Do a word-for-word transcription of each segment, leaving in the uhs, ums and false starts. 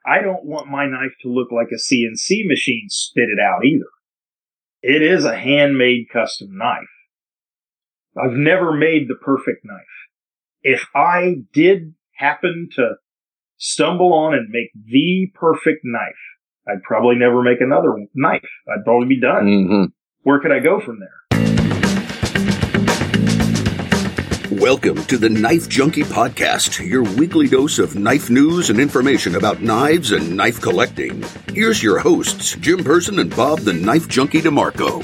I don't want my knife to look like a C N C machine spit it out either. It is a handmade custom knife. I've never made the perfect knife. If I did happen to stumble on and make the perfect knife, I'd probably never make another knife. I'd probably be done. Mm-hmm. Where could I go from there? Welcome to the Knife Junkie Podcast, your weekly dose of knife news and information about knives and knife collecting. Here's your hosts, Jim Person and Bob the Knife Junkie DeMarco.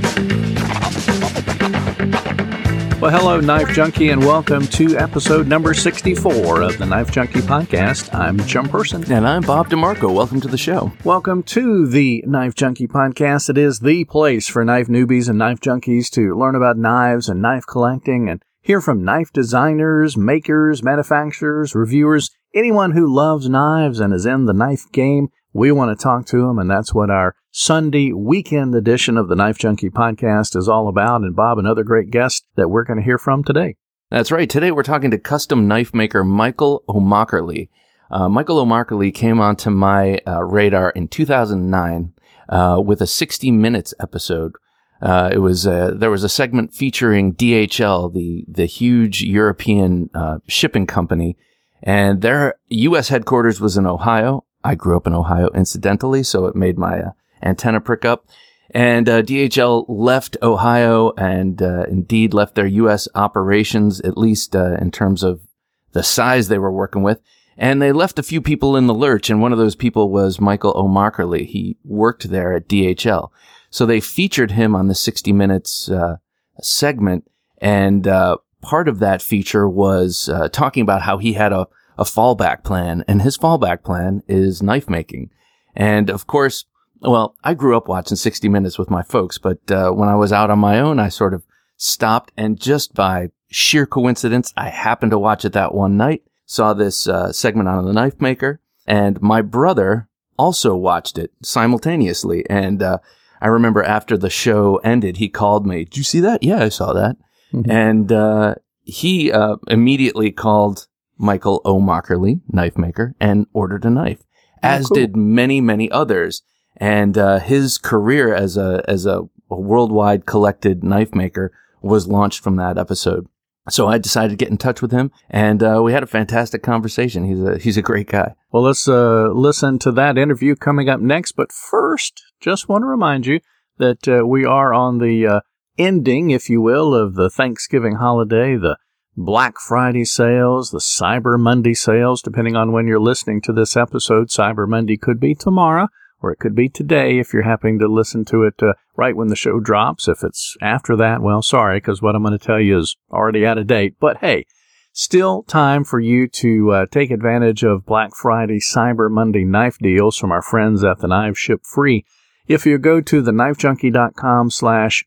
Well, hello, Knife Junkie, and welcome to episode number sixty-four of the Knife Junkie Podcast. I'm Jim Person. And I'm Bob DeMarco. Welcome to the show. Welcome to the Knife Junkie Podcast. It is the place for knife newbies and knife junkies to learn about knives and knife collecting and hear from knife designers, makers, manufacturers, reviewers, anyone who loves knives and is in the knife game. We want to talk to them, and that's what our Sunday weekend edition of the Knife Junkie Podcast is all about. And Bob, another great guest that we're going to hear from today. That's right. Today we're talking to custom knife maker Michael O'Makerly. Uh, Michael O'Makerly came onto my uh, radar in two thousand nine uh, with a sixty minutes episode. Uh, it was uh, there was a segment featuring D H L, the the huge European uh, shipping company, and their U S headquarters was in Ohio. I grew up in Ohio, incidentally, so it made my uh, antenna prick up. And uh, D H L left Ohio and uh, indeed left their U S operations, at least uh, in terms of the size they were working with. And they left a few people in the lurch, and one of those people was Michael O'Makerly. He worked there at D H L. So they featured him on the sixty minutes uh, segment, and uh, part of that feature was uh, talking about how he had a, a fallback plan, and his fallback plan is knife making. And of course, well, I grew up watching sixty minutes with my folks, but uh, when I was out on my own, I sort of stopped, and just by sheer coincidence, I happened to watch it that one night, saw this uh, segment on the knife maker, and my brother also watched it simultaneously, and uh, I remember after the show ended, he called me. Did you see that? Yeah, I saw that. Mm-hmm. And uh, he uh, immediately called Michael O'Makerly, knife maker, and ordered a knife, as oh, cool. did many, many others. And uh, his career as a as a, a worldwide collected knife maker was launched from that episode. So I decided to get in touch with him, and uh, we had a fantastic conversation. He's a he's a great guy. Well, let's uh, listen to that interview coming up next. But first, just want to remind you that uh, we are on the uh, ending, if you will, of the Thanksgiving holiday, the Black Friday sales, the Cyber Monday sales, depending on when you're listening to this episode. Cyber Monday could be tomorrow, or it could be today if you're happening to listen to it uh, right when the show drops. If it's after that, well, sorry, because what I'm going to tell you is already out of date. But hey, still time for you to uh, take advantage of Black Friday Cyber Monday knife deals from our friends at the Knives Ship Free. If you go to theknifejunkie.com slash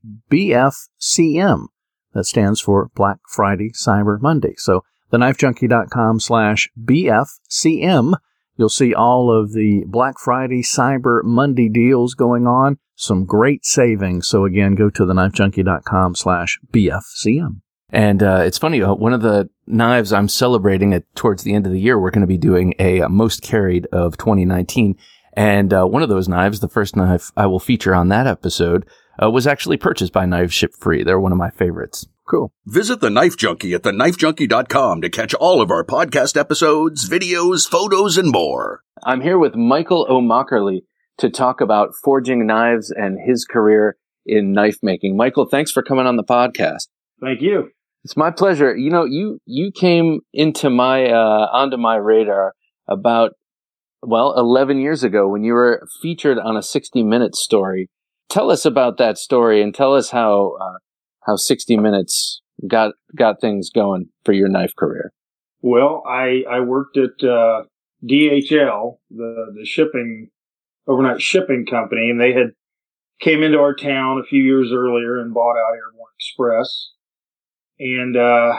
BFCM, that stands for Black Friday Cyber Monday. So theknifejunkie.com slash BFCM. You'll see all of the Black Friday Cyber Monday deals going on. Some great savings. So again, go to theknifejunkie.com slash BFCM. And uh, it's funny, uh, one of the knives I'm celebrating at towards the end of the year, we're going to be doing a, a most carried of twenty nineteen. And uh, one of those knives, the first knife I will feature on that episode, uh, was actually purchased by Knives Ship Free. They're one of my favorites. Cool. Visit The Knife Junkie at the knife junkie dot com to catch all of our podcast episodes, videos, photos, and more. I'm here with Michael O'Makerly to talk about forging knives and his career in knife making. Michael, thanks for coming on the podcast. Thank you. It's my pleasure. You know, you you came into my uh, onto my radar about, well, eleven years ago when you were featured on a sixty minute story. Tell us about that story and tell us how uh, how sixty minutes got got things going for your knife career. Well, I, I worked at uh, D H L, the, the shipping, overnight shipping company, and they had came into our town a few years earlier and bought out Airborne Express. And uh,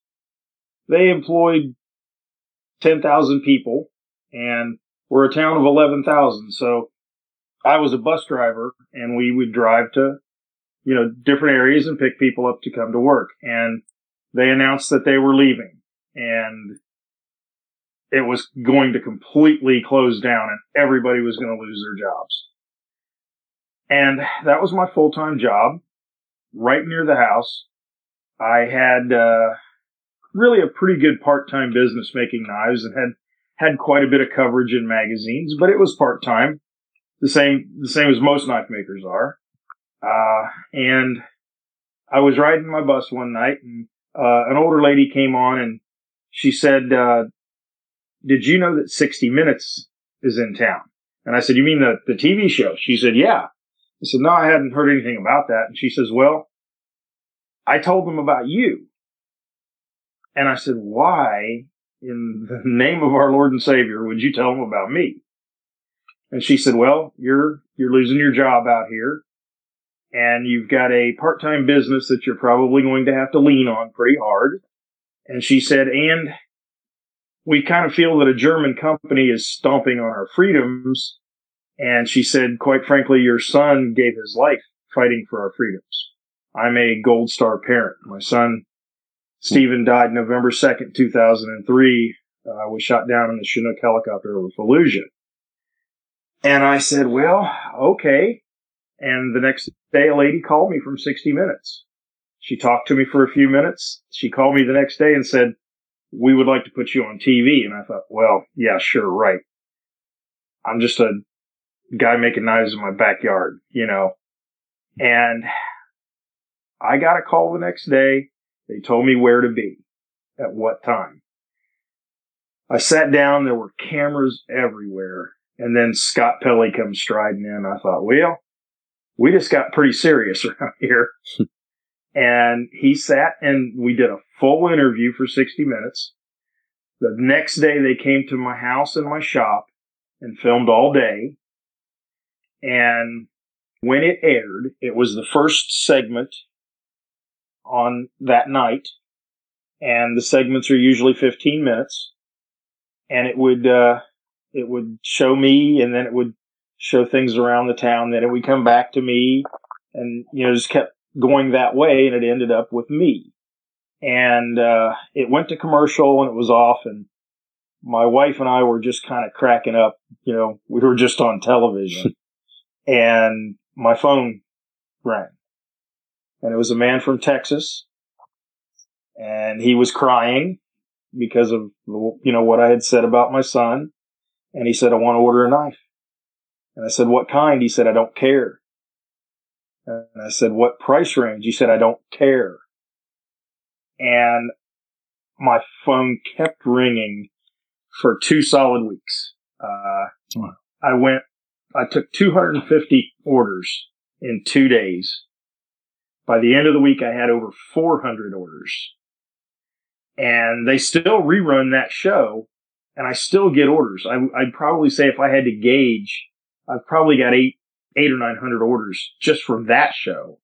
they employed ten thousand people, and we're a town of eleven thousand. So I was a bus driver, and we would drive to, you know, different areas and pick people up to come to work. And they announced that they were leaving. And it was going to completely close down and everybody was going to lose their jobs. And that was my full-time job, right near the house. I had uh, really a pretty good part-time business making knives and had had quite a bit of coverage in magazines, but it was part-time, the same the same as most knife makers are. Uh, and I was riding my bus one night, and uh, an older lady came on, and she said, uh, "Did you know that sixty minutes is in town?" And I said, "You mean the, the T V show?" She said, "Yeah." I said, "No, I hadn't heard anything about that." And she says, "Well, I told them about you." And I said, "Why in the name of our Lord and Savior would you tell them about me?" And she said, "Well, you're you're losing your job out here, and you've got a part-time business that you're probably going to have to lean on pretty hard." And she said, "And we kind of feel that a German company is stomping on our freedoms." And she said, "Quite frankly, your son gave his life fighting for our freedoms. I'm a Gold Star parent. My son, Stephen, died November second, two thousand three. Uh, was shot down in the Chinook helicopter over Fallujah." And I said, "Well, okay." And the next day, a lady called me from sixty minutes. She talked to me for a few minutes. She called me the next day and said, "We would like to put you on T V." And I thought, well, yeah, sure, right. I'm just a guy making knives in my backyard, you know. And I got a call the next day. They told me where to be, at what time. I sat down. There were cameras everywhere. And then Scott Pelley comes striding in. I thought, well, we just got pretty serious around here. And he sat and we did a full interview for sixty minutes. The next day they came to my house and my shop and filmed all day. And when it aired, it was the first segment on that night. And the segments are usually fifteen minutes. And it would, uh, it would show me, and then it would show things around the town. Then it would come back to me, and, you know, just kept going that way. And it ended up with me. And, uh, it went to commercial and it was off. And my wife and I were just kind of cracking up. You know, we were just on television. And my phone rang. And it was a man from Texas. And he was crying because of, you know, what I had said about my son. And he said, "I want to order a knife." And I said, "What kind?" He said, "I don't care." And I said, "What price range?" He said, "I don't care." And my phone kept ringing for two solid weeks. Uh, I went, I took two hundred fifty orders in two days. By the end of the week, I had over four hundred orders. And they still rerun that show, and I still get orders. I, I'd probably say if I had to gauge, I've probably got eight, eight or nine hundred orders just from that show.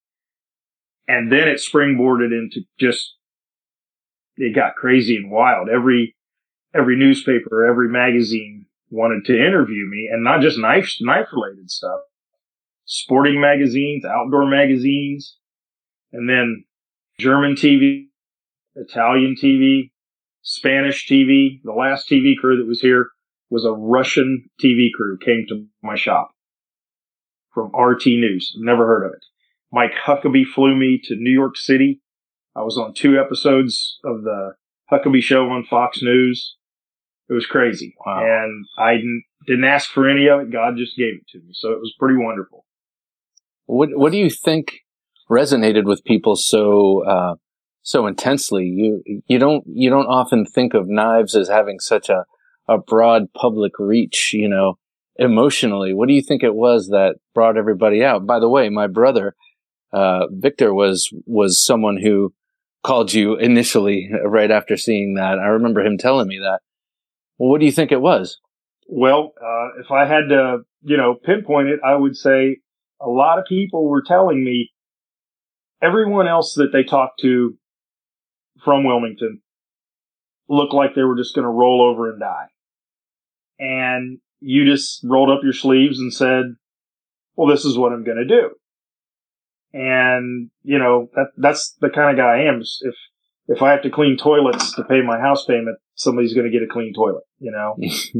And then it springboarded into just, it got crazy and wild. Every, every newspaper, every magazine wanted to interview me, and not just knife, knife related stuff. Sporting magazines, outdoor magazines, and then German T V, Italian T V, Spanish T V. The last T V crew that was here was a Russian T V crew, came to my shop from R T News. Never heard of it. Mike Huckabee flew me to New York City. I was on two episodes of the Huckabee Show on Fox News. It was crazy. Wow. And I didn't, didn't ask for any of it. God just gave it to me. So it was pretty wonderful. What What do you think resonated with people so uh, so intensely? You you don't you don't often think of knives as having such a, a broad public reach, you know, emotionally. What do you think it was that brought everybody out? By the way, my brother uh, Victor was was someone who called you initially right after seeing that. I remember him telling me that. Well, what do you think it was? Well, uh, if I had to, you know, pinpoint it, I would say a lot of people were telling me everyone else that they talked to from Wilmington looked like they were just going to roll over and die. And you just rolled up your sleeves and said, well, this is what I'm going to do. And, you know, that, that's the kind of guy I am. If, if I have to clean toilets to pay my house payment, somebody's going to get a clean toilet, you know?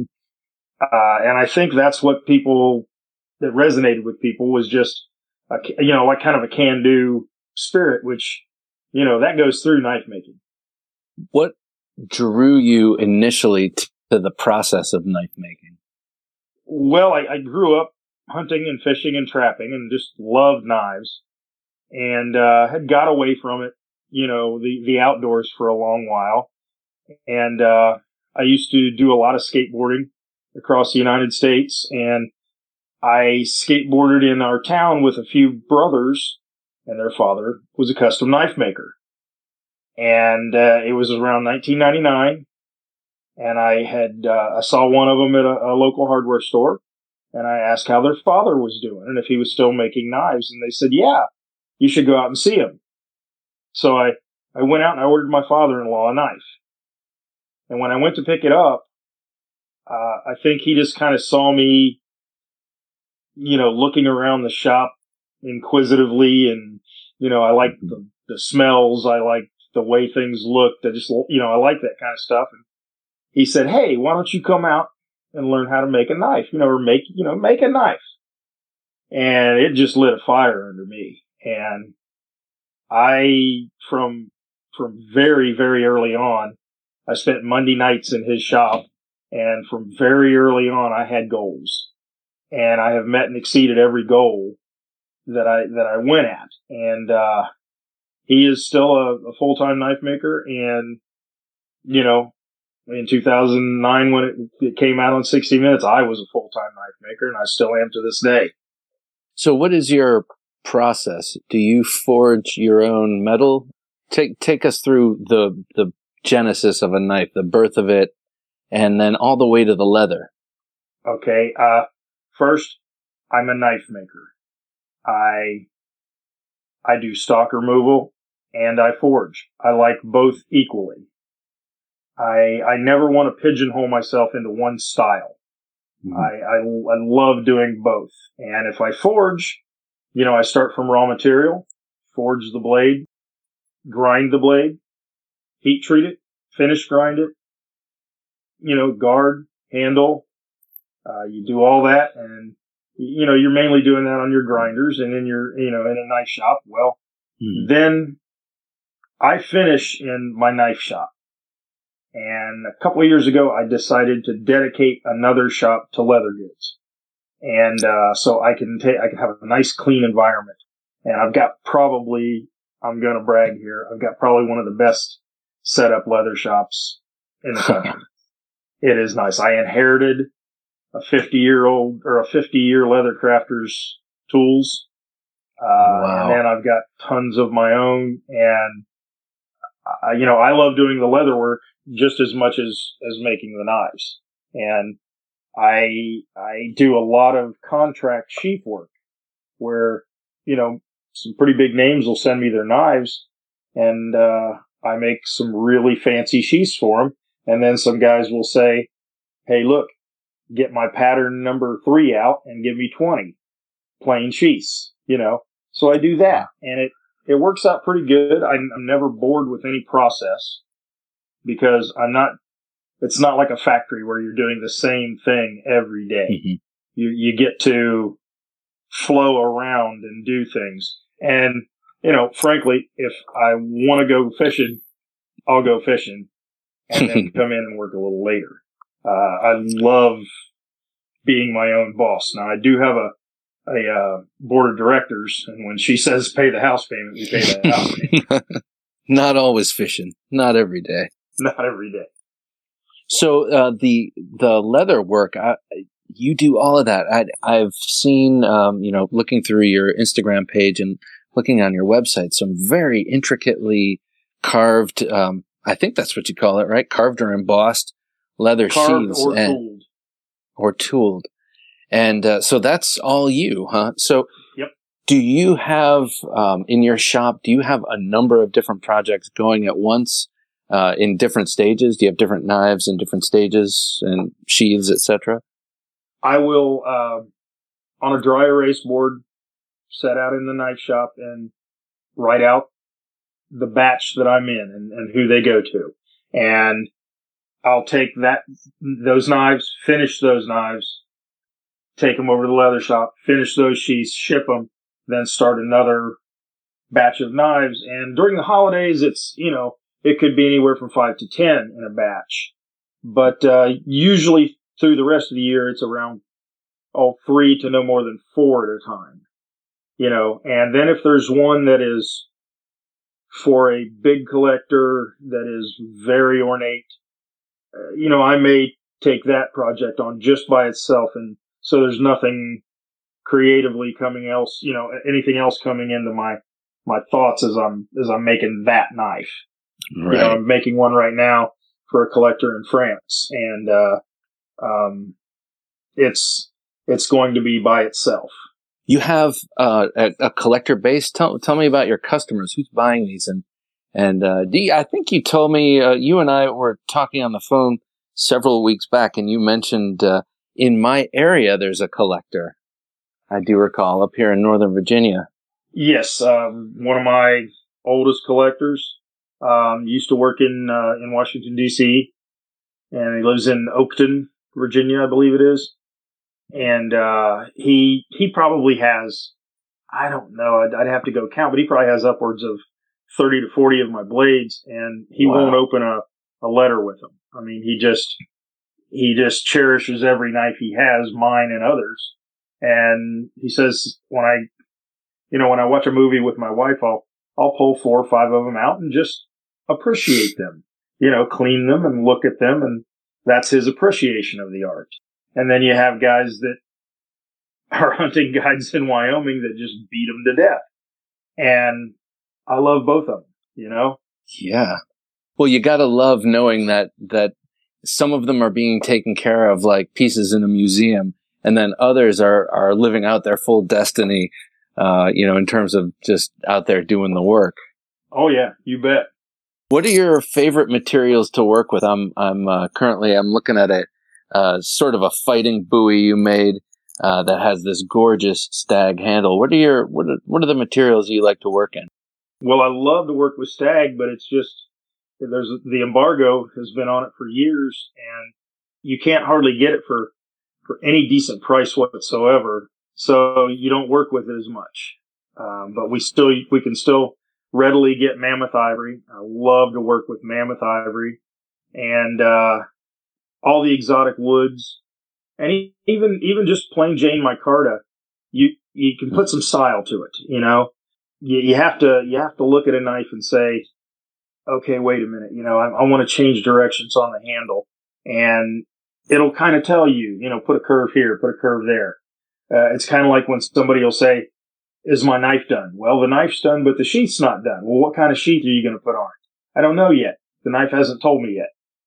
uh, and I think that's what people, that resonated with people was just, a, you know, like kind of a can-do spirit, which, you know, that goes through knife making. What drew you initially to the process of knife making? Well, I, I grew up hunting and fishing and trapping and just loved knives, and uh, had got away from it, you know, the, the outdoors for a long while. And uh, I used to do a lot of skateboarding across the United States, and I skateboarded in our town with a few brothers, and their father was a custom knife maker. And uh, it was around nineteen ninety-nine, and I had uh, I saw one of them at a, a local hardware store, and I asked how their father was doing and if he was still making knives, and they said, "Yeah, you should go out and see him." So I, I went out and I ordered my father-in-law a knife. And when I went to pick it up, uh, I think he just kind of saw me, you know, looking around the shop inquisitively, and, you know, I like the, the smells, I like the way things looked. I just, you know, I like that kind of stuff. And he said, "Hey, why don't you come out and learn how to make a knife, you know, or make, you know, make a knife." And it just lit a fire under me. And I, from, from very, very early on, I spent Monday nights in his shop, and from very early on, I had goals, and I have met and exceeded every goal that I, that I went at. And, uh, he is still a, a full-time knife maker. And, you know, in two thousand nine, when it, it came out on sixty minutes, I was a full-time knife maker, and I still am to this day. So what is your process? Do you forge your own metal? Take, take us through the, the genesis of a knife, the birth of it, and then all the way to the leather. Okay. Uh, first, I'm a knife maker. I, I do stock removal and I forge. I like both equally. I, I never want to pigeonhole myself into one style. Mm-hmm. I, I, I love doing both. And if I forge, you know, I start from raw material, forge the blade, grind the blade, heat treat it, finish grind it, you know, guard, handle, uh, you do all that, and, you know, you're mainly doing that on your grinders and in your, you know, in a knife shop. Well, mm. then I finish in my knife shop. And a couple of years ago, I decided to dedicate another shop to leather goods. And, uh, so I can take, I can have a nice clean environment. And I've got probably, I'm going to brag here, I've got probably one of the best set up leather shops in the country. It is nice. I inherited a fifty year old or a fifty year leather crafter's tools. Uh, wow. And then I've got tons of my own, and, uh, you know, I love doing the leather work just as much as, as making the knives. And I, I do a lot of contract sheath work where, you know, some pretty big names will send me their knives, and, uh, I make some really fancy sheaths for them. And then some guys will say, "Hey, look, get my pattern number three out and give me twenty plain sheaths," you know? So I do that, and it, it works out pretty good. I'm, I'm never bored with any process because I'm not, it's not like a factory where you're doing the same thing every day. Mm-hmm. You, you get to flow around and do things. And, you know, frankly, if I want to go fishing, I'll go fishing and then come in and work a little later. Uh, I love being my own boss. Now, I do have a, a, uh, board of directors, and when she says pay the house payment, we pay the house payment. Not always fishing. Not every day. Not every day. So, uh, the, the leather work, I, you do all of that. I, I've seen, um, you know, looking through your Instagram page and looking on your website, some very intricately carved, um, I think that's what you call it, right? Carved or embossed leather Carved sheaths. or and, tooled. Or tooled. And uh, so that's all you, huh? So yep. Do you have, um, in your shop, do you have a number of different projects going at once uh, in different stages? Do you have different knives in different stages and sheaths, et cetera? I will, uh, on a dry erase board, set out in the knife shop and write out the batch that I'm in and, and who they go to. And I'll take that, those knives, finish those knives, take them over to the leather shop, finish those sheaths, ship them, then start another batch of knives. And during the holidays, it's, you know, it could be anywhere from five to ten in a batch. But, uh, usually through the rest of the year, it's around, oh, three to no more than four at a time. You know, and then if there's one that is for a big collector that is very ornate, uh, you know, I may take that project on just by itself. And so there's nothing creatively coming else, you know, anything else coming into my, my thoughts as I'm, as I'm making that knife. Right. You know, I'm making one right now for a collector in France, and, uh, um, it's, it's going to be by itself. You have uh, a, a collector base. Tell, tell me about your customers. Who's buying these? And, and, uh, Dee, I think you told me, uh, you and I were talking on the phone several weeks back, and you mentioned, uh, in my area, there's a collector. I do recall, up here in Northern Virginia. Yes. Um, one of my oldest collectors, um, used to work in, uh, in Washington, D C, and he lives in Oakton, Virginia, I believe it is. And, uh, he, he probably has, I don't know, I'd, I'd have to go count, but he probably has upwards of thirty to forty of my blades, and he wow. won't open a, a letter with them. I mean, he just, he just cherishes every knife he has, mine and others. And he says, when I, you know, when I watch a movie with my wife, I'll, I'll pull four or five of them out and just appreciate them, you know, clean them and look at them. And that's his appreciation of the art. And then you have guys that are hunting guides in Wyoming that just beat them to death. And I love both of them, you know? Yeah. Well, you got to love knowing that, that some of them are being taken care of like pieces in a museum, and then others are, are living out their full destiny, uh, you know, in terms of just out there doing the work. Oh, yeah, you bet. What are your favorite materials to work with? I'm, I'm, uh, currently, I'm looking at a, Uh, sort of a fighting buoy you made uh, that has this gorgeous stag handle. What are your what are, what are the materials you like to work in? Well, I love to work with stag, but it's just there's the embargo has been on it for years, and you can't hardly get it for for any decent price whatsoever. So you don't work with it as much. Um, but we still we can still readily get mammoth ivory. I love to work with mammoth ivory, and uh, all the exotic woods, and even, even just plain Jane micarta, you, you can put some style to it, you know, you, you have to, you have to look at a knife and say, okay, wait a minute, you know, I, I want to change directions on the handle, and it'll kind of tell you, you know, put a curve here, put a curve there. Uh, it's kind of like when somebody will say, is my knife done? Well, the knife's done, but the sheath's not done. Well, what kind of sheath are you going to put on it? I don't know yet. The knife hasn't told me yet.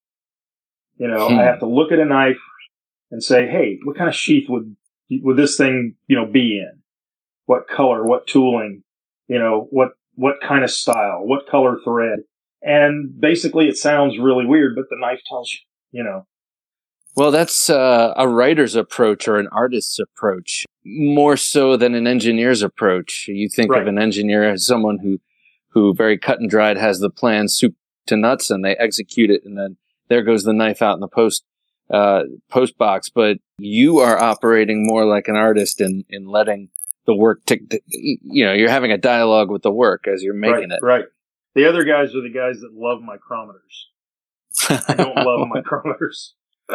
You know, hmm. I have to look at a knife and say, hey, what kind of sheath would, would this thing, you know, be in? What color, what tooling, you know, what, what kind of style, what color thread? And basically it sounds really weird, but the knife tells you, you know. Well, that's uh, a writer's approach or an artist's approach, more so than an engineer's approach. You think right. of an engineer as someone who, who very cut and dried has the plan soup to nuts, and they execute it, and then there goes the knife out in the post, uh, post box. But you are operating more like an artist in, in letting the work tick, you know, you're having a dialogue with the work as you're making right, it. Right. The other guys are the guys that love micrometers. I don't love micrometers.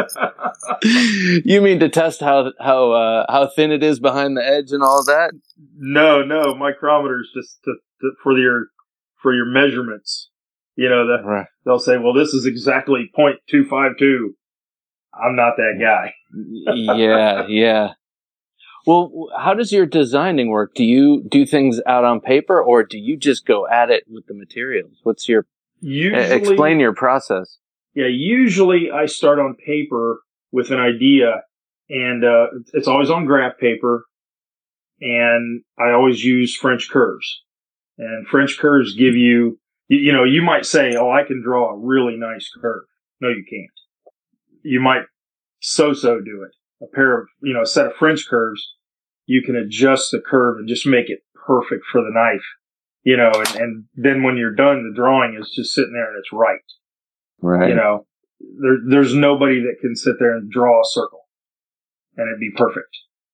You mean to test how, how, uh, how thin it is behind the edge and all of that? No, no, micrometers just to, to, for your, for your measurements. You know, the, right. They'll say, well, this is exactly point two five two. I'm not that guy. yeah, yeah. Well, how does your designing work? Do you do things out on paper, or do you just go at it with the materials? What's your... Usually, explain your process. Yeah, usually I start on paper with an idea, and uh, it's always on graph paper, and I always use French curves. And French curves give you... You know, you might say, oh, I can draw a really nice curve. No, you can't. You might so-so do it. A pair of, you know, a set of French curves, you can adjust the curve and just make it perfect for the knife. You know, and, and then when you're done, the drawing is just sitting there and it's right. Right. You know, there, there's nobody that can sit there and draw a circle and it'd be perfect.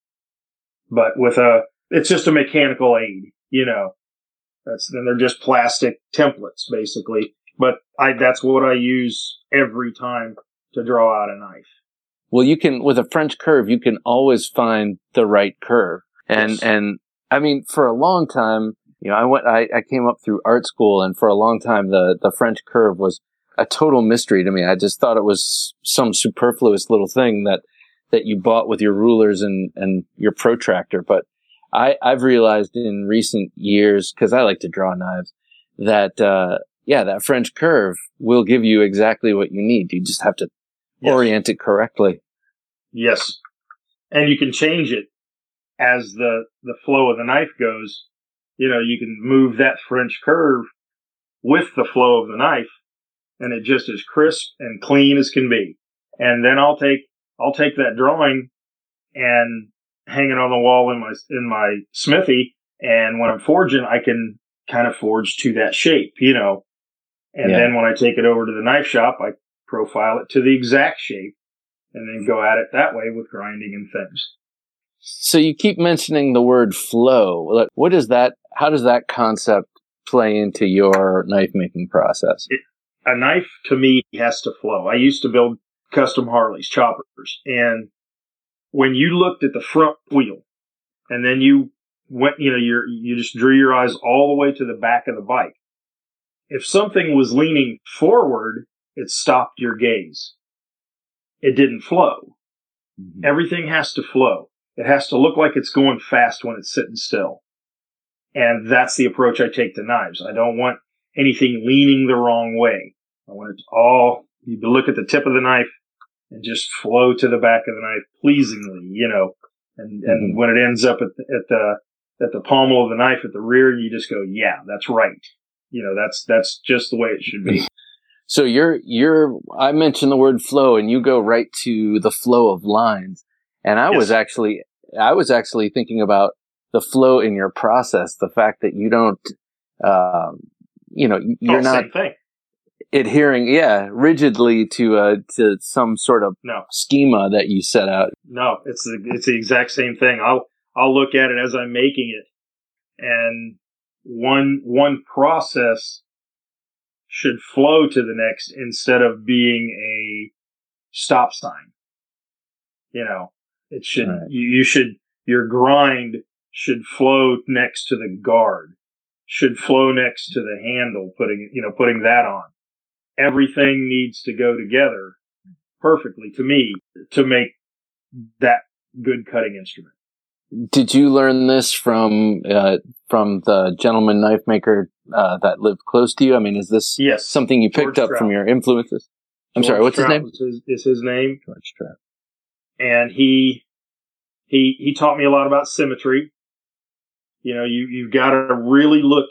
But with a, it's just a mechanical aid, you know. That's, then they're just plastic templates, basically. But I, that's what I use every time to draw out a knife. Well, you can, with a French curve, you can always find the right curve. And, Yes. and I mean, for a long time, you know, I went, I, I came up through art school, and for a long time, the, the French curve was a total mystery to me. I just thought it was some superfluous little thing that, that you bought with your rulers and, and your protractor. But I, I've realized in recent years, because I like to draw knives, that, uh, yeah, that French curve will give you exactly what you need. You just have to Yes. orient it correctly. Yes. And you can change it as the, the flow of the knife goes. You know, you can move that French curve with the flow of the knife, and it just is crisp and clean as can be. And then I'll take, I'll take that drawing and hang it on the wall in my, in my smithy. And when I'm forging, I can kind of forge to that shape, you know. And Yeah. then when I take it over to the knife shop, I profile it to the exact shape and then go at it that way with grinding and things. So you keep mentioning the word flow. Like, what is that? How does that concept play into your knife making process? It, a knife to me has to flow. I used to build custom Harleys, choppers, and when you looked at the front wheel and then you went, you know, you're, you just drew your eyes all the way to the back of the bike. If something was leaning forward, it stopped your gaze. It didn't flow. Mm-hmm. Everything has to flow. It has to look like it's going fast when it's sitting still. And that's the approach I take to knives. I don't want anything leaning the wrong way. I want it to all, you look at the tip of the knife and just flow to the back of the knife pleasingly, you know, and, mm-hmm. and when it ends up at the, at the, at the pommel of the knife at the rear, you just go, yeah, that's right. You know, that's, that's just the way it should be. So you're, you're, I mentioned the word flow and you go right to the flow of lines. And I Yes. was actually, I was actually thinking about the flow in your process, the fact that you don't, um, you know, you're oh, not same thing. adhering, yeah, rigidly to, uh, to some sort of no. schema that you set out. No, it's the, it's the exact same thing. I'll, I'll look at it as I'm making it, and one, one process should flow to the next instead of being a stop sign. You know, it should, right. you, you should, your grind should flow next to the guard, should flow next to the handle, putting, you know, putting that on. Everything needs to go together perfectly to me to make that good cutting instrument. Did you learn this from, uh, from the gentleman knife maker, uh, that lived close to you? I mean, is this yes. something you picked George up Trout. from your influences? I'm George sorry, what's Trout his name? Is his, is his name. George Trout. And he, he, he taught me a lot about symmetry. You know, you, you've got to really look.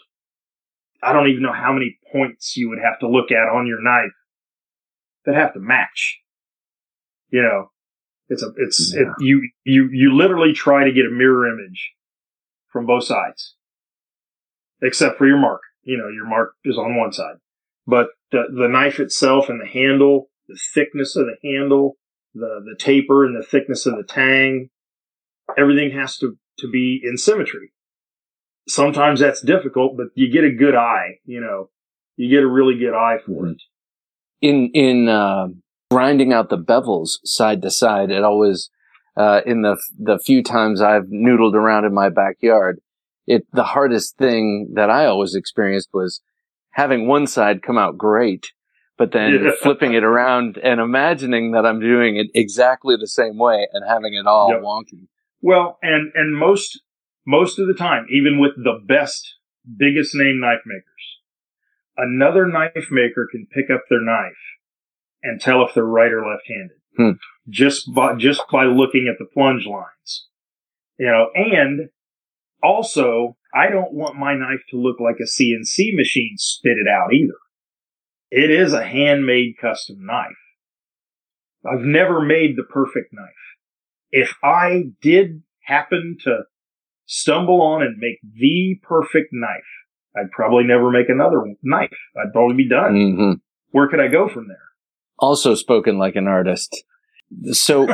I don't even know how many points you would have to look at on your knife that have to match. You know, it's a, it's, yeah. it, you, you, you literally try to get a mirror image from both sides, except for your mark. You know, your mark is on one side, but the, the knife itself and the handle, the thickness of the handle, the, the taper and the thickness of the tang, everything has to, to be in symmetry. Sometimes that's difficult, but you get a good eye, you know, you get a really good eye for it. In, in, uh, grinding out the bevels side to side, it always, uh, in the, the few times I've noodled around in my backyard, it, the hardest thing that I always experienced was having one side come out great, but then yeah. flipping it around and imagining that I'm doing it exactly the same way and having it all yep. wonky. Well, and, and most, most of the time, even with the best, biggest name knife makers, another knife maker can pick up their knife and tell if they're right or left-handed. Hmm. Just by, just by looking at the plunge lines. You know, and also, I don't want my knife to look like a C N C machine spit it out either. It is a handmade custom knife. I've never made the perfect knife. If I did happen to stumble on and make the perfect knife, I'd probably never make another knife. I'd probably be done. Mm-hmm. Where could I go from there? Also spoken like an artist. So,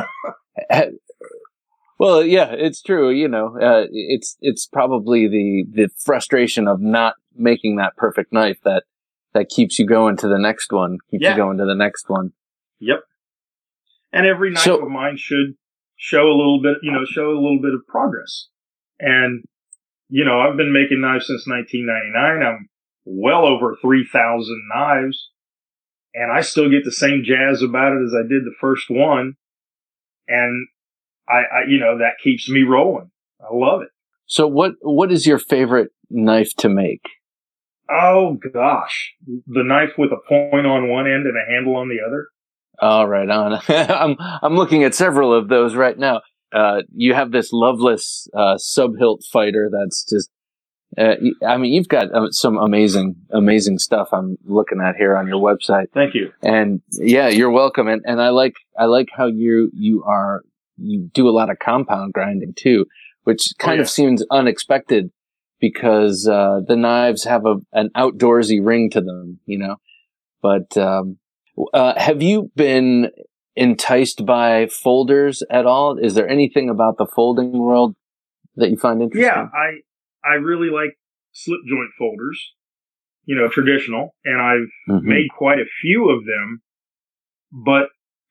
well, yeah, it's true. You know, uh, it's it's probably the the frustration of not making that perfect knife that that keeps you going to the next one, keeps Yeah. you going to the next one. Yep. And every knife So- of mine should show a little bit, you know, show a little bit of progress. And, you know, I've been making knives since nineteen ninety-nine. I'm well over three thousand knives. And I still get the same jazz about it as I did the first one. And I, I, you know, that keeps me rolling. I love it. So, what what is your favorite knife to make? Oh gosh. The knife with a point on one end and a handle on the other. All right, on. I'm I'm looking at several of those right now. Uh, you have this Loveless uh, sub-hilt fighter that's just. Uh, I mean, you've got uh, some amazing, amazing stuff I'm looking at here on your website. Thank you. And yeah, you're welcome. And and I like I like how you you are you do a lot of compound grinding too, which kind Oh, yeah. of seems unexpected because uh, the knives have a an outdoorsy ring to them, you know. But um, uh, have you been enticed by folders at all? Is there anything about the folding world that you find interesting? Yeah, I I really like slip joint folders, you know, traditional, and I've Mhm. made quite a few of them. But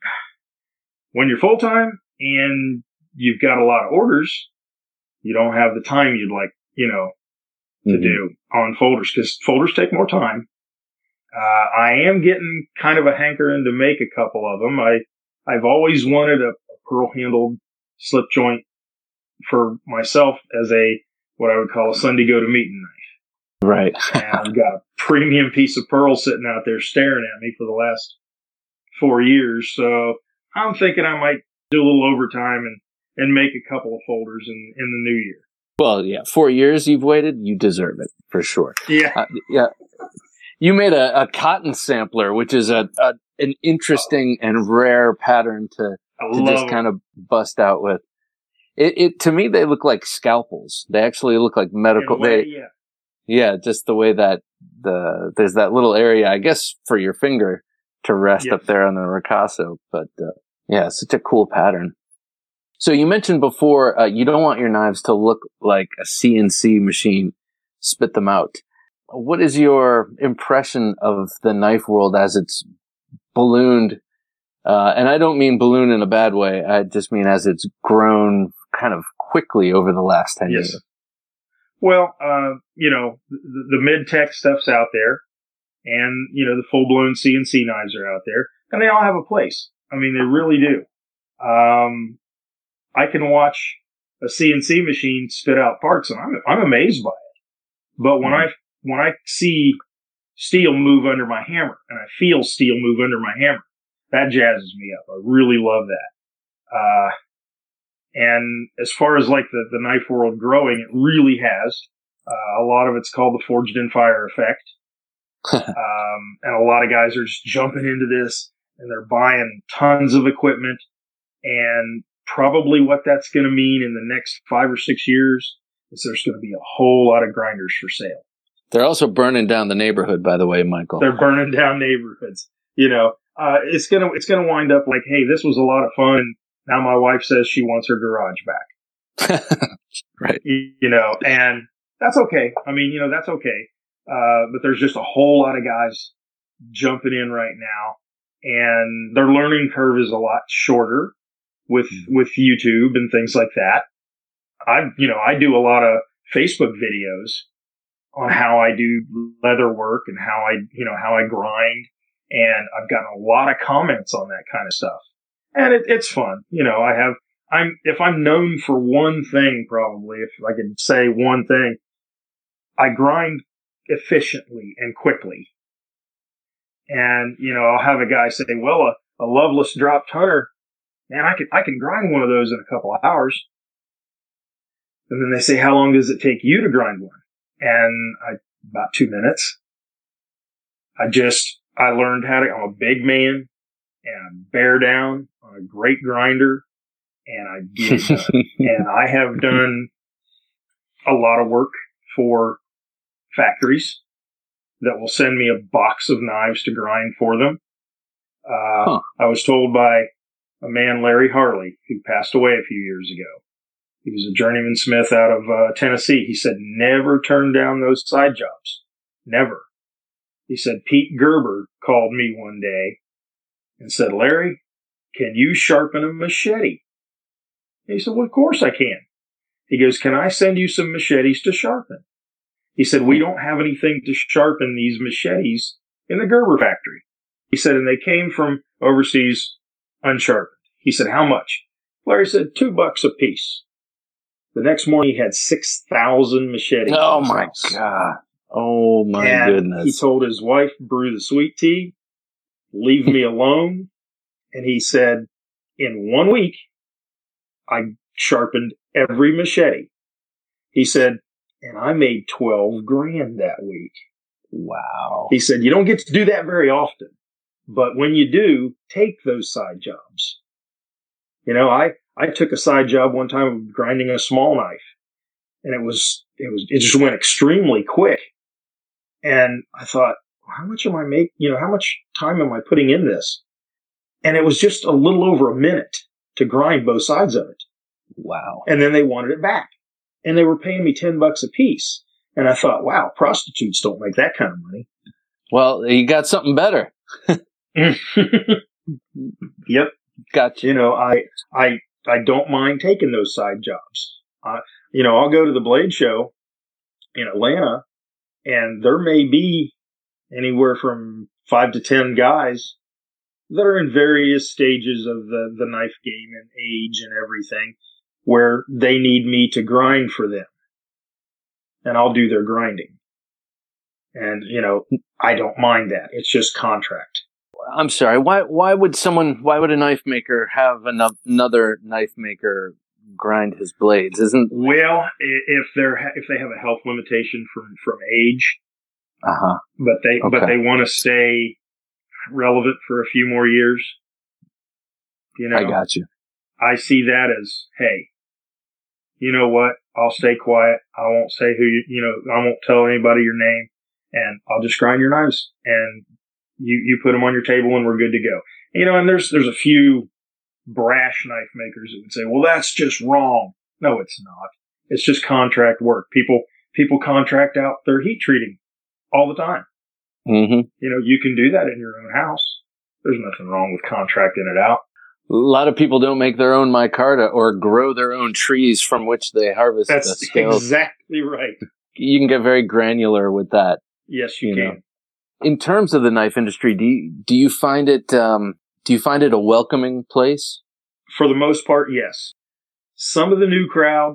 when you're full time and you've got a lot of orders, you don't have the time you'd like, you know, to Mhm. do on folders because folders take more time. Uh, I am getting kind of a hankering to make a couple of them. I I've always wanted a, a pearl handled slip joint for myself as a what I would call a Sunday go to meeting knife. Right. And I've got a premium piece of pearl sitting out there staring at me for the last four years. So I'm thinking I might do a little overtime and, and make a couple of folders in, in the new year. Well, yeah, four years you've waited, you deserve it for sure. Yeah. Uh, yeah. You made a, a cotton sampler, which is a, a an interesting and rare pattern to, I to love just them. kind of bust out with. It, it to me, they look like scalpels. They actually look like medical. In a way, They, yeah. yeah, just the way that the there's that little area, I guess, for your finger to rest Yes. up there on the ricasso. But uh, yeah, such a cool pattern. So you mentioned before uh, you don't want your knives to look like a C N C machine spit them out. What is your impression of the knife world as it's ballooned? Uh, and I don't mean balloon in a bad way. I just mean as it's grown kind of quickly over the last ten Yes. years. Well, uh, you know, the, the mid-tech stuff's out there, and, you know, the full-blown C N C knives are out there, and they all have a place. I mean, they really do. Um, I can watch a C N C machine spit out parts, and I'm, I'm amazed by it. But when I, when I see steel move under my hammer, and I feel steel move under my hammer, that jazzes me up. I really love that. Uh, And as far as like the, the knife world growing, it really has. Uh, a lot of it's called the forged in fire effect. um, and a lot of guys are just jumping into this and they're buying tons of equipment. And probably what that's going to mean in the next five or six years is there's going to be a whole lot of grinders for sale. They're also burning down the neighborhood, by the way, Michael. They're burning down neighborhoods. You know, uh, it's going to, it's going to wind up like, hey, this was a lot of fun. Now my wife says she wants her garage back. Right. You, you know, and that's okay. I mean, you know, that's okay. Uh, but there's just a whole lot of guys jumping in right now, and their learning curve is a lot shorter with, with YouTube and things like that. I, you know, I do a lot of Facebook videos on how I do leather work and how I, you know, how I grind. And I've gotten a lot of comments on that kind of stuff. And it, it's fun. You know, I have, I'm, if I'm known for one thing, probably, if I could say one thing, I grind efficiently and quickly. And, you know, I'll have a guy say, well, a, a Loveless dropped hunter, man, I can, I can grind one of those in a couple of hours. And then they say, how long does it take you to grind one? And I, about two minutes. I just, I learned how to, I'm a big man and I bear down on a great grinder and I get it done. And I have done a lot of work for factories that will send me a box of knives to grind for them. Uh, Huh. I was told by a man, Larry Harley, who passed away a few years ago. He was a journeyman smith out of uh, Tennessee. He said, never turn down those side jobs. Never. He said, Pete Gerber called me one day and said, Larry, can you sharpen a machete? And he said, well, of course I can. He goes, can I send you some machetes to sharpen? He said, we don't have anything to sharpen these machetes in the Gerber factory. He said, and they came from overseas unsharpened. He said, how much? Larry said, two bucks a piece. The next morning, he had six thousand machetes. Oh, in his my house. God. Oh, my and goodness. He told his wife, brew the sweet tea, leave me alone. And he said, in one week, I sharpened every machete. He said, and I made twelve grand that week. Wow. He said, you don't get to do that very often. But when you do, take those side jobs. You know, I, I took a side job one time of grinding a small knife, and it was, it was, it just went extremely quick. And I thought, how much am I making? You know, how much time am I putting in this? And it was just a little over a minute to grind both sides of it. Wow. And then they wanted it back, and they were paying me ten bucks a piece. And I thought, wow, prostitutes don't make that kind of money. Well, you got something better. Yep. Gotcha. You know, I, I, I don't mind taking those side jobs. Uh, you know, I'll go to the Blade Show in Atlanta, and there may be anywhere from five to ten guys that are in various stages of the, the knife game and age and everything, where they need me to grind for them. And I'll do their grinding. And, you know, I don't mind that. It's just contract. I'm sorry. Why? Why would someone? Why would a knife maker have ano- another knife maker grind his blades? Isn't Well, if they're if they have a health limitation from from age, uh huh. but they Okay. but they want to stay relevant for a few more years, you know, I got you. I see that as, hey, you know what? I'll stay quiet. I won't say who you, you know, I won't tell anybody your name, and I'll just grind your knives, and you, you put them on your table and we're good to go. You know, and there's, there's a few brash knife makers that would say, well, that's just wrong. No, it's not. It's just contract work. People, people contract out their heat treating all the time. Mm-hmm. You know, you can do that in your own house. There's nothing wrong with contracting it out. A lot of people don't make their own micarta or grow their own trees from which they harvest the That's scales. exactly right. You can get very granular with that. Yes, you, You can. know. In terms of the knife industry, do you, do you find it um, do you find it a welcoming place? For the most part, yes. Some of the new crowd,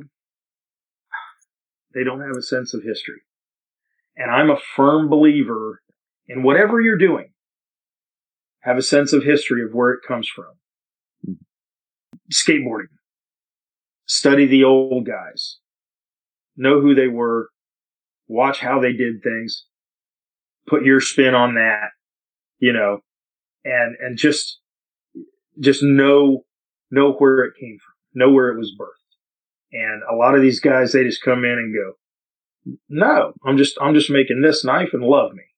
they don't have a sense of history. And I'm a firm believer in whatever you're doing, have a sense of history of where it comes from. Skateboarding. Study the old guys. Know who they were. Watch how they did things. Put your spin on that, you know, and, and just, just know, know where it came from. Know where it was birthed. And a lot of these guys, they just come in and go, no, I'm just, I'm just making this knife and love me.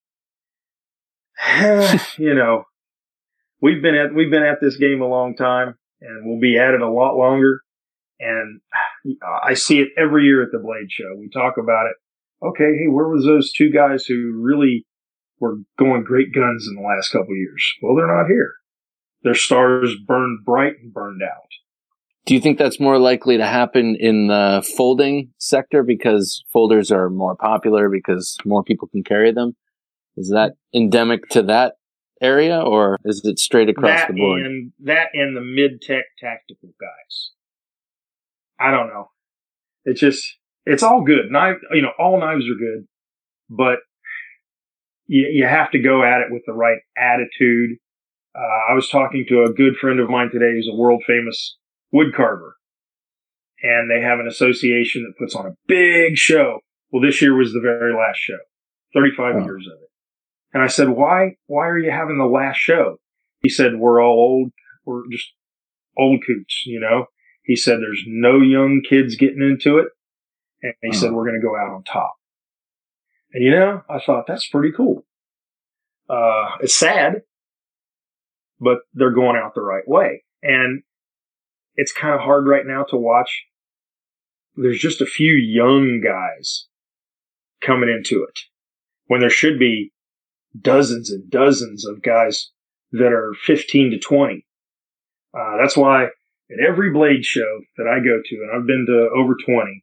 You know, we've been at, we've been at this game a long time, and we'll be at it a lot longer. And I see it every year at the Blade Show. We talk about it. Okay, hey, where was those two guys who really were going great guns in the last couple of years? Well, they're not here. Their stars burned bright and burned out. Do you think that's more likely to happen in the folding sector because folders are more popular because more people can carry them? Is that endemic to that area, or is it straight across that the board? And that and the mid-tech tactical guys. I don't know. It's just, it's all good. Knife, you know, all knives are good, but you, you have to go at it with the right attitude. Uh, I was talking to a good friend of mine today who's a world famous wood carver, and they have an association that puts on a big show. Well, this year was the very last show, thirty-five Oh. years of it. And I said, why, why are you having the last show? He said, we're all old. We're just old coots, you know? He said, there's no young kids getting into it. And he Oh. said, we're going to go out on top. And, you know, I thought that's pretty cool. Uh, it's sad, but they're going out the right way. And it's kind of hard right now to watch. There's just a few young guys coming into it when there should be dozens and dozens of guys that are fifteen to twenty. Uh, that's why at every blade show that I go to, and I've been to over twenty,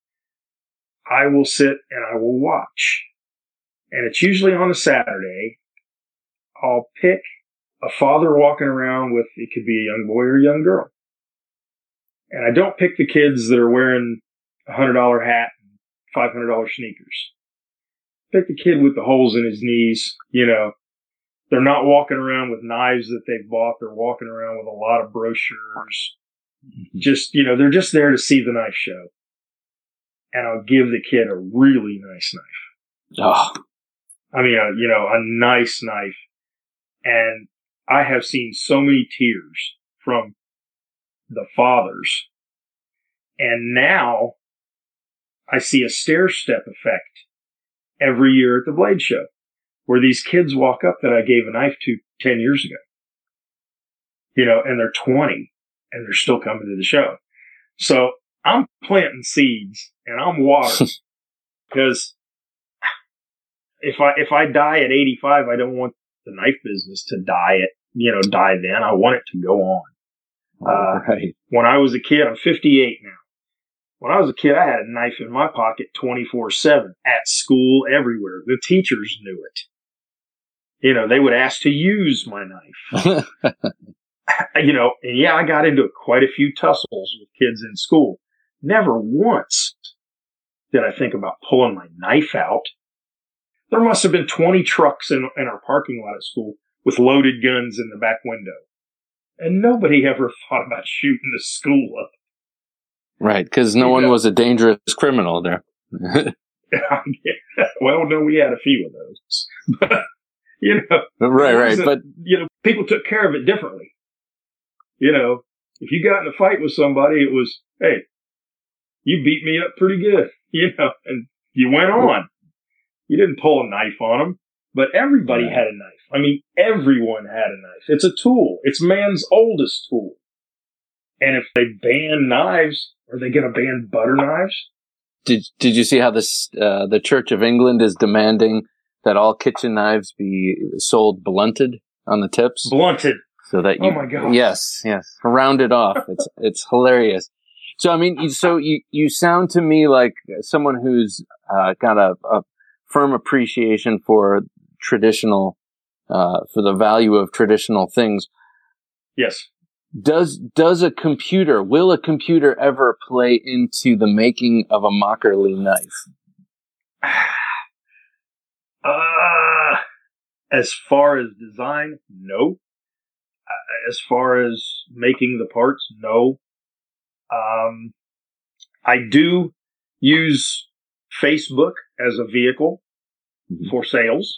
I will sit and I will watch. And it's usually on a Saturday. I'll pick a father walking around with, it could be a young boy or a young girl. And I don't pick the kids that are wearing a one hundred dollar hat and five hundred dollar sneakers. Pick the kid with the holes in his knees, you know. They're not walking around with knives that they've bought. They're walking around with a lot of brochures. Just, you know, they're just there to see the knife show. And I'll give the kid a really nice knife. Oh. I mean, a, you know, a nice knife. And I have seen so many tears from the fathers. And now I see a stair-step effect every year at the Blade Show, where these kids walk up that I gave a knife to ten years ago. You know, and they're twenty, and they're still coming to the show. So I'm planting seeds, and I'm watering. Because if I if I die at eighty-five, I don't want the knife business to die at, you know, die then. I want it to go on. Uh, right. When I was a kid, I'm fifty-eight now. When I was a kid, I had a knife in my pocket twenty-four seven at school, everywhere. The teachers knew it. You know, they would ask to use my knife. You know, and yeah, I got into quite a few tussles with kids in school. Never once did I think about pulling my knife out. There must have been twenty trucks in, in our parking lot at school with loaded guns in the back window. And nobody ever thought about shooting the school up. Right, because no you one know. was a dangerous criminal there. Well, no, we had a few of those. But, you know. Right, right. A, but, you know, people took care of it differently. You know, if you got in a fight with somebody, it was, hey, you beat me up pretty good, you know, and you went on. You didn't pull a knife on them, but everybody right. had a knife. I mean, everyone had a knife. It's a tool. It's man's oldest tool. And if they ban knives, are they going to ban butter knives? Did Did you see how this uh, the Church of England is demanding that all kitchen knives be sold blunted on the tips? Blunted. So that you, oh my God. Yes, yes. Rounded off. It's it's hilarious. So I mean, so you you sound to me like someone who's uh, got a, a firm appreciation for traditional, uh, for the value of traditional things. Yes. Does does a computer, will a computer ever play into the making of a Mockerly knife? Uh, as far as design, no. Uh, as far as making the parts, no. Um, I do use Facebook as a vehicle mm-hmm. for sales,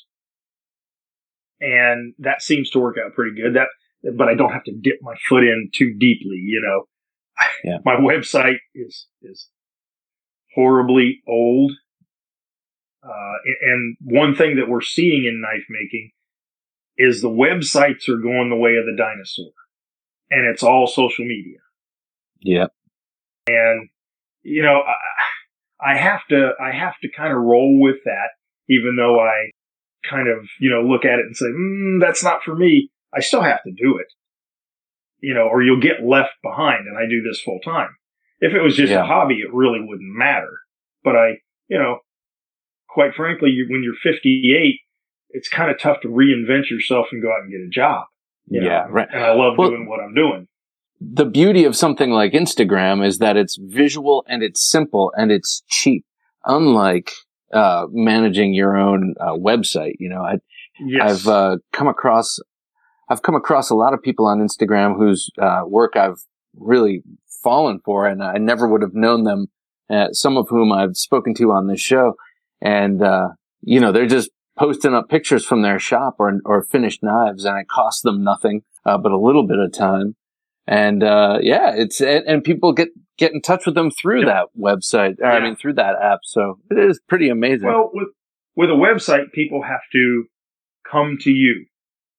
and that seems to work out pretty good. That. But I don't have to dip my foot in too deeply, you know. Yeah. My website is is horribly old. Uh, and one thing that we're seeing in knife making is the websites are going the way of the dinosaur. And it's all social media. Yeah. And, you know, I, I have to I have to kind of roll with that, even though I kind of, you know, look at it and say, mm, that's not for me. I still have to do it, you know, or you'll get left behind, and I do this full time. If it was just yeah. a hobby, it really wouldn't matter. But I, you know, quite frankly, you, when you're fifty-eight, it's kind of tough to reinvent yourself and go out and get a job. You yeah, know? right. And I love well, doing what I'm doing. The beauty of something like Instagram is that it's visual and it's simple and it's cheap, unlike uh, managing your own uh, website. You know, I, yes. I've uh, come across. I've come across a lot of people on Instagram whose uh, work I've really fallen for, and I never would have known them, uh, some of whom I've spoken to on this show. And, uh, you know, they're just posting up pictures from their shop or or finished knives, and it costs them nothing uh, but a little bit of time. And, uh, yeah, it's and, and people get, get in touch with them through yep. that website, or, yeah. I mean, through that app. So it is pretty amazing. Well, with, with a website, people have to come to you.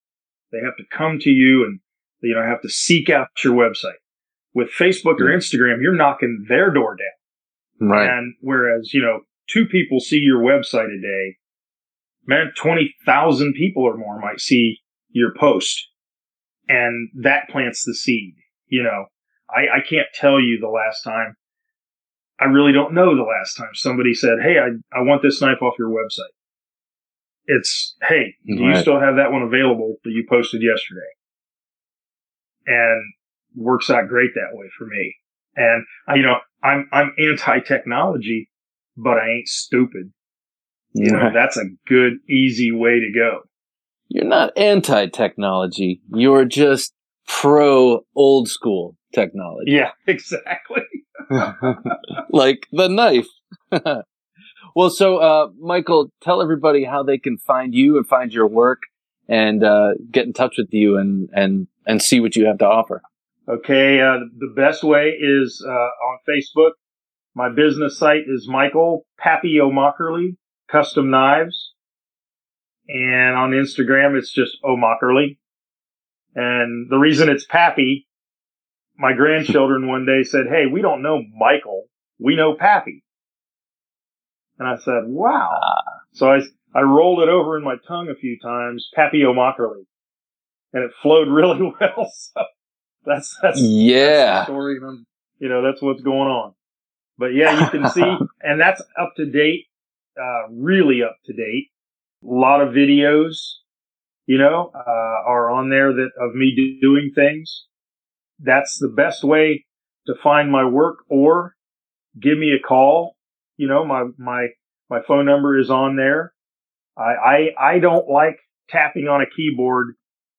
They have to come to you and, you know, have to seek out your website. With Facebook or Instagram, you're knocking their door down. Right. And whereas, you know, two people see your website a day, man, twenty thousand people or more might see your post. And that plants the seed. You know, I, I can't tell you the last time. I really don't know the last time somebody said, hey, I, I want this knife off your website. It's, hey, do Right. you still have that one available that you posted yesterday? And works out great that way for me. And, you know, I'm, I'm anti-technology, but I ain't stupid. You know, Right. that's a good, easy way to go. You're not anti-technology. You're just pro old school technology. Yeah, exactly. Like the knife. Well, so, uh, Michael, tell everybody how they can find you and find your work and, uh, get in touch with you and, and, and see what you have to offer. Okay. Uh, the best way is, uh, on Facebook. My business site is Michael Pappy O'Mockerly Custom Knives. And on Instagram, it's just O'Mockerly. And the reason it's Pappy, my grandchildren one day said, hey, we don't know Michael. We know Pappy. And I said, wow. So I, I rolled it over in my tongue a few times, Pappy O'Mockerly. And it flowed really well. So that's, that's, Yeah. that's the story. And I'm, you know, that's what's going on. But yeah, you can see, and that's up to date, uh, really up to date. A lot of videos, you know, uh, are on there that of me do, doing things. That's the best way to find my work, or give me a call. You know, my, my, my phone number is on there. I, I, I don't like tapping on a keyboard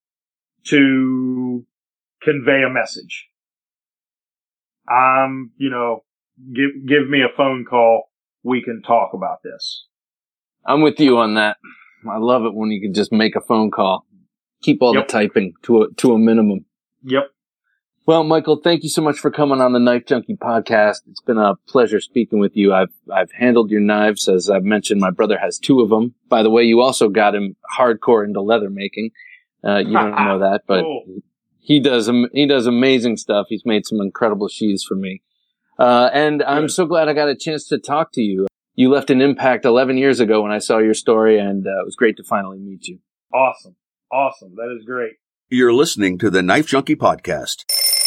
to convey a message. Um, you know, give, give me a phone call. We can talk about this. I'm with you on that. I love it when you can just make a phone call. Keep all Yep. the typing to a, to a minimum. Yep. Well, Michael, thank you so much for coming on the Knife Junkie podcast. It's been a pleasure speaking with you. I've, I've handled your knives. As I've mentioned, my brother has two of them. By the way, you also got him hardcore into leather making. Uh, you don't know that, but Cool. he does, am- he does amazing stuff. He's made some incredible sheaths for me. Uh, and I'm Good. so glad I got a chance to talk to you. You left an impact eleven years ago when I saw your story, and uh, it was great to finally meet you. Awesome. Awesome. That is great. You're listening to the Knife Junkie podcast.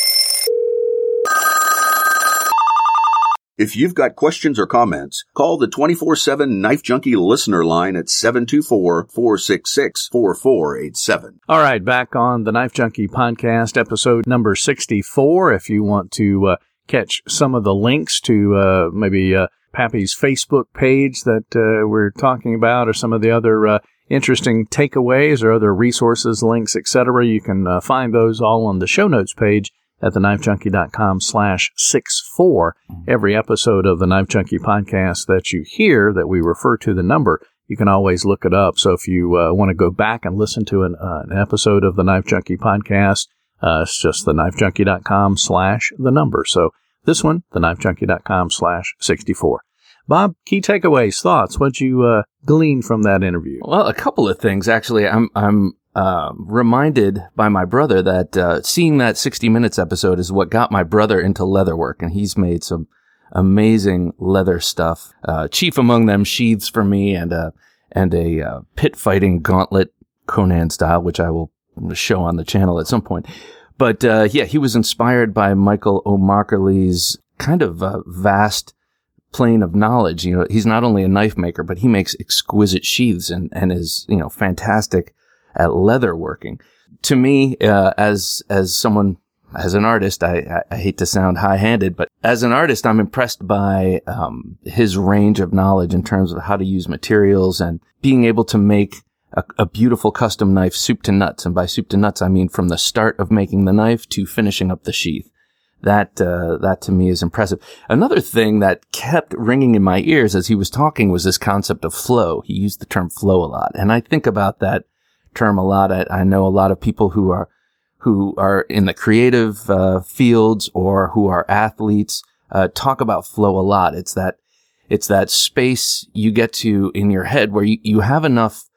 If you've got questions or comments, call the twenty-four seven Knife Junkie listener line at seven two four, four six six, four four eight seven. All right, back on the Knife Junkie podcast, episode number sixty-four. If you want to uh, catch some of the links to uh, maybe uh, Pappy's Facebook page that uh, we're talking about, or some of the other uh, interesting takeaways or other resources, links, et cetera, you can uh, find those all on the show notes page at the knife junkie dot com slash six four. Every episode of the Knife Junkie podcast that you hear, that we refer to the number, you can always look it up. So if you uh, want to go back and listen to an, uh, an episode of the Knife Junkie podcast, uh, it's just the knife junkie dot com slash the number. So this one, the knife junkie dot com slash sixty-four. Bob, key takeaways, thoughts, what'd you uh, glean from that interview? Well, a couple of things, actually. I'm, I'm, uh, reminded by my brother that, uh, seeing that sixty minutes episode is what got my brother into leatherwork, and he's made some amazing leather stuff. Uh, chief among them, sheaths for me, and, uh, and a, uh, pit fighting gauntlet, Conan style, which I will show on the channel at some point. But, uh, yeah, he was inspired by Michael O'Mockerly's kind of, uh, vast plane of knowledge. You know, he's not only a knife maker, but he makes exquisite sheaths and, and is, you know, fantastic at leather working. To me, uh, as, as someone, as an artist, I, I hate to sound high-handed, but as an artist, I'm impressed by, um, his range of knowledge in terms of how to use materials and being able to make a, a beautiful custom knife soup to nuts. And by soup to nuts, I mean from the start of making the knife to finishing up the sheath. That, uh, that to me is impressive. Another thing that kept ringing in my ears as he was talking was this concept of flow. He used the term flow a lot. And I think about that term a lot. I, I know a lot of people who are, who are in the creative, uh, fields or who are athletes, uh, talk about flow a lot. It's that, it's that space you get to in your head where you, you have enough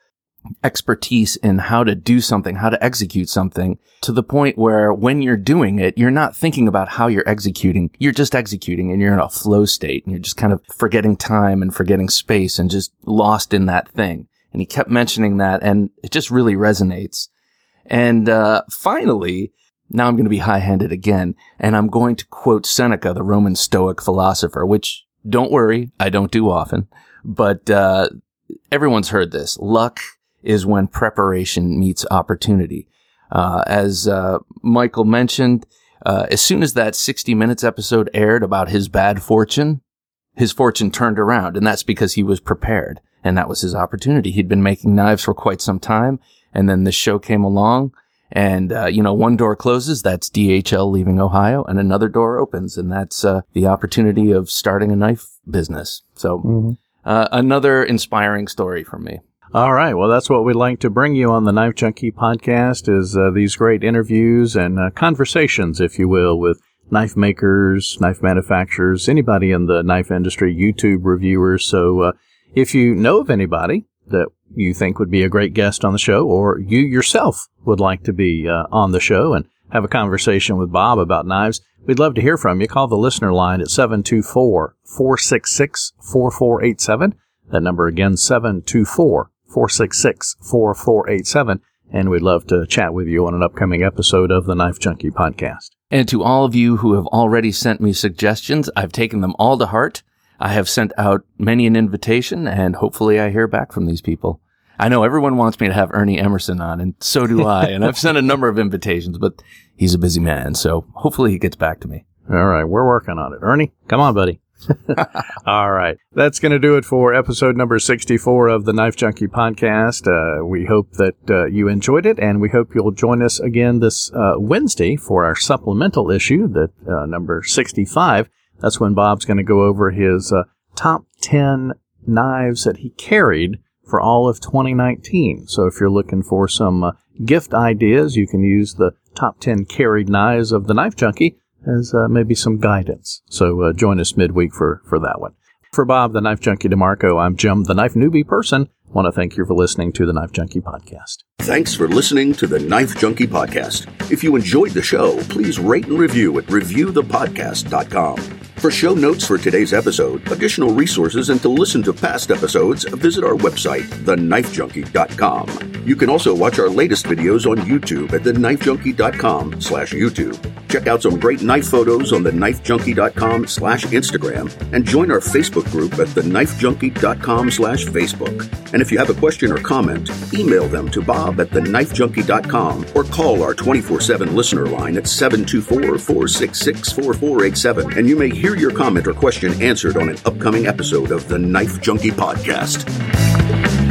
expertise in how to do something, how to execute something, to the point where when you're doing it, you're not thinking about how you're executing. You're just executing and you're in a flow state and you're just kind of forgetting time and forgetting space and just lost in that thing. And he kept mentioning that, and it just really resonates. And uh finally, now I'm going to be high-handed again, and I'm going to quote Seneca, the Roman Stoic philosopher, which, don't worry, I don't do often, but uh everyone's heard this. Luck is when preparation meets opportunity. Uh, as uh, Michael mentioned, uh, as soon as that sixty minutes episode aired about his bad fortune, his fortune turned around, and that's because he was prepared, and that was his opportunity. He'd been making knives for quite some time, and then this show came along, and, uh, you know, one door closes, that's D H L leaving Ohio, and another door opens, and that's uh, the opportunity of starting a knife business. So mm-hmm. uh, another inspiring story from me. All right. Well, that's what we'd like to bring you on the Knife Junkie podcast is uh, these great interviews and uh, conversations, if you will, with knife makers, knife manufacturers, anybody in the knife industry, YouTube reviewers. So uh, if you know of anybody that you think would be a great guest on the show, or you yourself would like to be uh, on the show and have a conversation with Bob about knives, we'd love to hear from you. Call the listener line at seven two four, four six six, four four eight seven. That number again, seven two four, four six six, four four eight seven, and we'd love to chat with you on an upcoming episode of the Knife Junkie podcast. And to all of you who have already sent me suggestions, I've taken them all to heart. I have sent out many an invitation, and hopefully I hear back from these people. I know everyone wants me to have Ernie Emerson on, and so do I, and I've sent a number of invitations, but he's a busy man, so hopefully he gets back to me. All right, we're working on it. Ernie, come on, buddy. All right. That's going to do it for episode number sixty-four of the Knife Junkie podcast. Uh, we hope that uh, you enjoyed it, and we hope you'll join us again this uh, Wednesday for our supplemental issue, that uh, number sixty-five. That's when Bob's going to go over his uh, top ten knives that he carried for all of twenty nineteen. So if you're looking for some uh, gift ideas, you can use the top ten carried knives of the Knife Junkie as uh, maybe some guidance. So uh, join us midweek for, for that one. For Bob, the Knife Junkie DeMarco, I'm Jim, the Knife Newbie Person. I want to thank you for listening to the Knife Junkie podcast. Thanks for listening to the Knife Junkie podcast. If you enjoyed the show, please rate and review at review the podcast dot com. For show notes for today's episode, additional resources, and to listen to past episodes, visit our website, the knife junkie dot com. You can also watch our latest videos on YouTube at the knife junkie dot com slash YouTube. Check out some great knife photos on the knife junkie dot com slash Instagram, and join our Facebook group at the knife junkie dot com slash Facebook. And if you have a question or comment, email them to Bob at the knife junkie dot com or call our twenty-four seven listener line at seven two four, four six six, four four eight seven, and you may hear your comment or question answered on an upcoming episode of the Knife Junkie podcast.